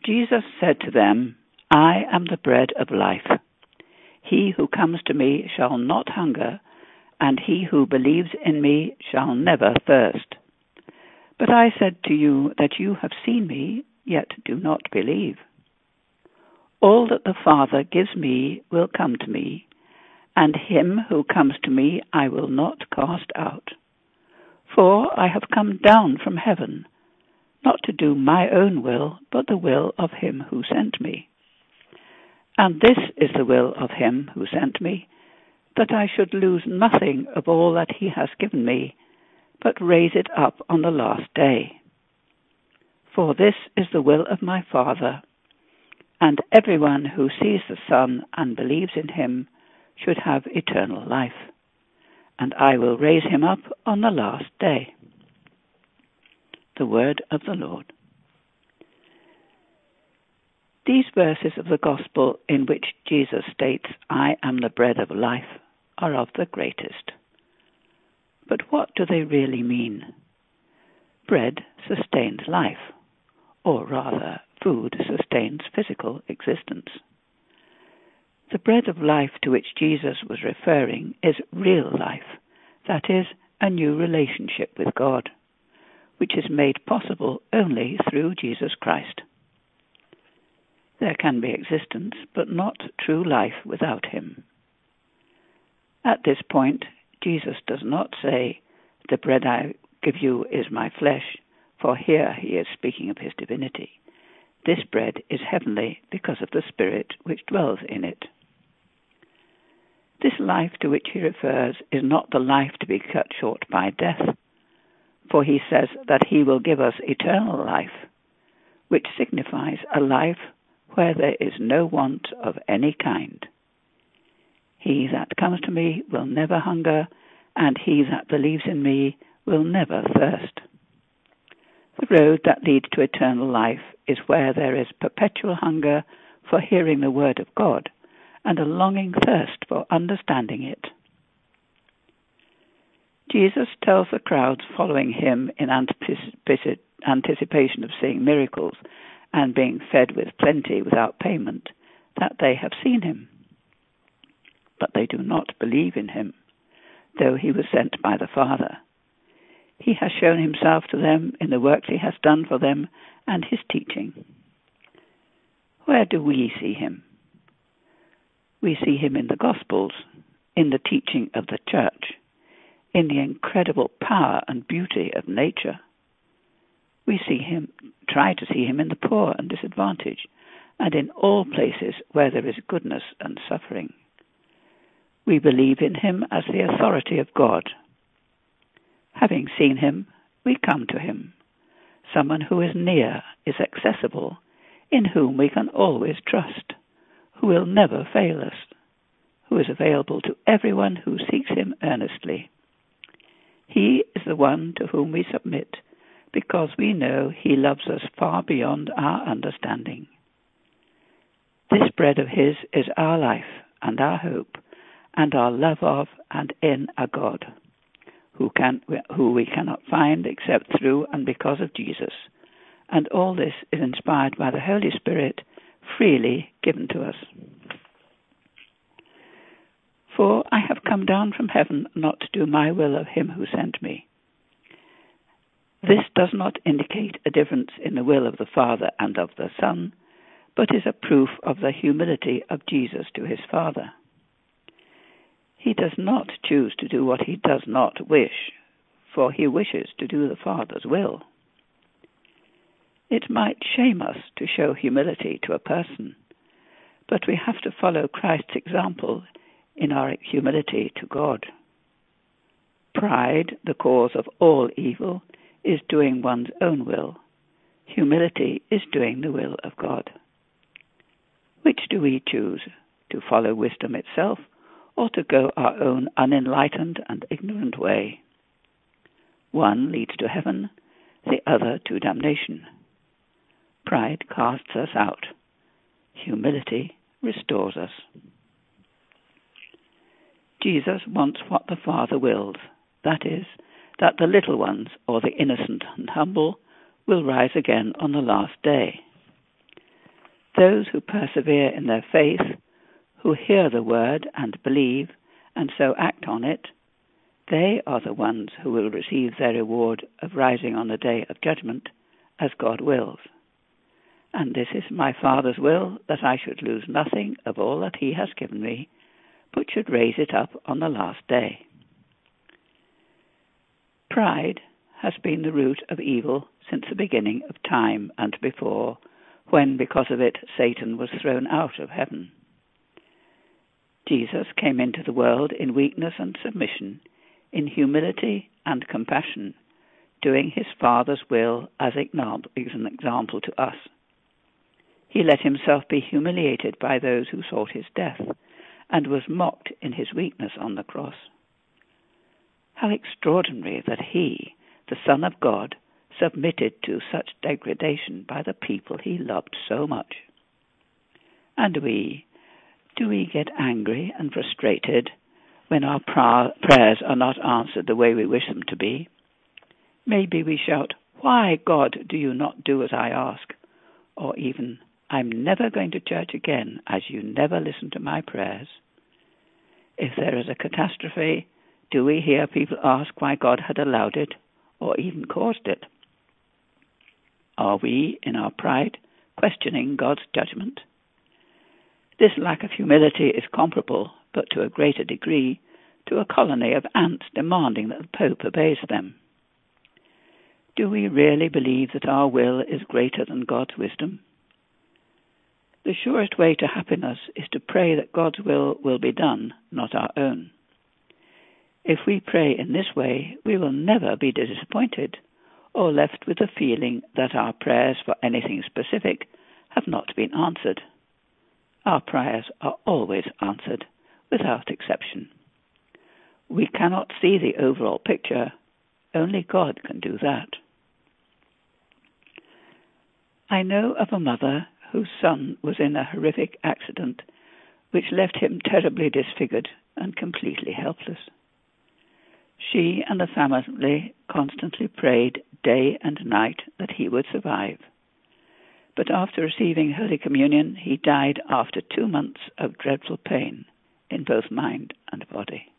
Jesus said to them, I am the bread of life. He who comes to me shall not hunger, and he who believes in me shall never thirst. But I said to you that you have seen me, yet do not believe. All that the Father gives me will come to me, and him who comes to me I will not cast out. For I have come down from heaven, not to do my own will, but the will of him who sent me. And this is the will of him who sent me, that I should lose nothing of all that he has given me, but raise it up on the last day. For this is the will of my Father, and everyone who sees the Son and believes in him should have eternal life, and I will raise him up on the last day. The word of the Lord. These verses of the Gospel in which Jesus states, I am the bread of life, are of the greatest. But what do they really mean? Bread sustains life, or rather, food sustains physical existence. The bread of life to which Jesus was referring is real life, that is, a new relationship with God, which is made possible only through Jesus Christ. There can be existence, but not true life without him. At this point, Jesus does not say, the bread I give you is my flesh, for here he is speaking of his divinity. This bread is heavenly because of the Spirit which dwells in it. This life to which he refers is not the life to be cut short by death, for he says that he will give us eternal life, which signifies a life where there is no want of any kind. He that comes to me will never hunger, and he that believes in me will never thirst. The road that leads to eternal life is where there is perpetual hunger for hearing the word of God, and a longing thirst for understanding it. Jesus tells the crowds following him in anticipation of seeing miracles and being fed with plenty without payment that they have seen him. But they do not believe in him, though he was sent by the Father. He has shown himself to them in the works he has done for them and his teaching. Where do we see him? We see him in the Gospels, in the teaching of the Church, in the incredible power and beauty of nature. We try to see him in the poor and disadvantaged, and in all places where there is goodness and suffering. We believe in him as the authority of God. Having seen him, we come to him, someone who is near, is accessible, in whom we can always trust, who will never fail us, who is available to everyone who seeks him earnestly. He is the one to whom we submit, because we know he loves us far beyond our understanding. This bread of his is our life and our hope, and our love of and in a God, who we cannot find except through and because of Jesus. And all this is inspired by the Holy Spirit, freely given to us. For I have come down from heaven not to do my will of him who sent me. This does not indicate a difference in the will of the Father and of the Son, but is a proof of the humility of Jesus to his Father. He does not choose to do what he does not wish, for he wishes to do the Father's will. It might shame us to show humility to a person, but we have to follow Christ's example in our humility to God. Pride, the cause of all evil, is doing one's own will. Humility is doing the will of God. Which do we choose, to follow wisdom itself, or to go our own unenlightened and ignorant way? One leads to heaven, the other to damnation. Pride casts us out. Humility restores us. Jesus wants what the Father wills, that is, that the little ones, or the innocent and humble, will rise again on the last day. Those who persevere in their faith, who hear the word and believe, and so act on it, they are the ones who will receive their reward of rising on the day of judgment, as God wills. And this is my Father's will, that I should lose nothing of all that he has given me, but should raise it up on the last day. Pride has been the root of evil since the beginning of time and before, when, because of it, Satan was thrown out of heaven. Jesus came into the world in weakness and submission, in humility and compassion, doing his Father's will as an example to us. He let himself be humiliated by those who sought his death, and was mocked in his weakness on the cross. How extraordinary that he, the Son of God, submitted to such degradation by the people he loved so much. And do we get angry and frustrated when our prayers are not answered the way we wish them to be? Maybe we shout, "Why, God, do you not do as I ask?" Or even, "I'm never going to church again, as you never listen to my prayers." If there is a catastrophe, do we hear people ask why God had allowed it, or even caused it? Are we, in our pride, questioning God's judgment? This lack of humility is comparable, but to a greater degree, to a colony of ants demanding that the Pope obeys them. Do we really believe that our will is greater than God's wisdom? The surest way to happiness is to pray that God's will be done, not our own. If we pray in this way, we will never be disappointed or left with the feeling that our prayers for anything specific have not been answered. Our prayers are always answered, without exception. We cannot see the overall picture. Only God can do that. I know of a mother whose son was in a horrific accident which left him terribly disfigured and completely helpless. She and the family constantly prayed day and night that he would survive. But after receiving Holy Communion, he died after 2 months of dreadful pain in both mind and body.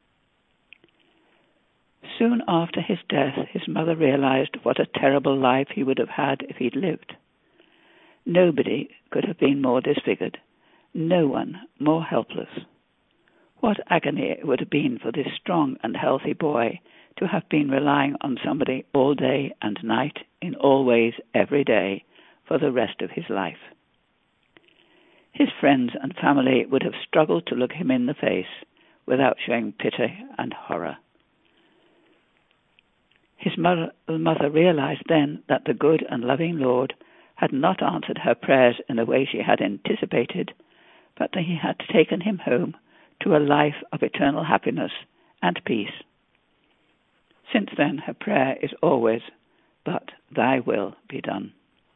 Soon after his death, his mother realized what a terrible life he would have had if he'd lived. Nobody could have been more disfigured, no one more helpless. What agony it would have been for this strong and healthy boy to have been relying on somebody all day and night, in all ways, every day, for the rest of his life. His friends and family would have struggled to look him in the face without showing pity and horror. His mother realized then that the good and loving Lord had not answered her prayers in the way she had anticipated, but that he had taken him home to a life of eternal happiness and peace. Since then, her prayer is always, "But thy will be done."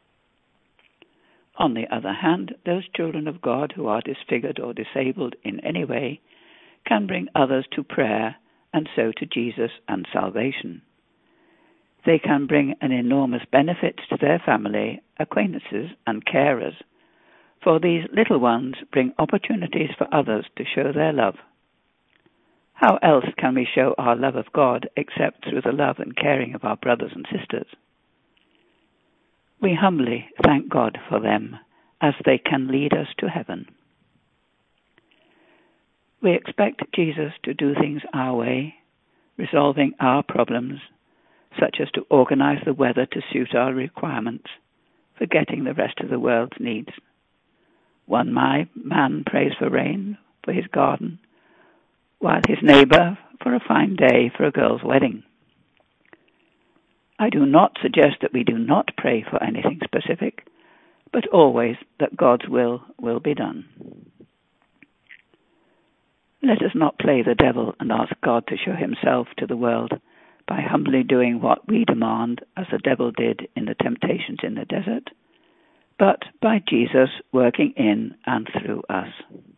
On the other hand, those children of God who are disfigured or disabled in any way can bring others to prayer and so to Jesus and salvation. They can bring an enormous benefit to their family, acquaintances, and carers, for these little ones bring opportunities for others to show their love. How else can we show our love of God except through the love and caring of our brothers and sisters? We humbly thank God for them, as they can lead us to heaven. We expect Jesus to do things our way, resolving our problems, such as to organize the weather to suit our requirements, forgetting the rest of the world's needs. One man prays for rain for his garden, while his neighbor for a fine day for a girl's wedding. I do not suggest that we do not pray for anything specific, but always that God's will be done. Let us not play the devil and ask God to show himself to the world by humbly doing what we demand, as the devil did in the temptations in the desert, but by Jesus working in and through us.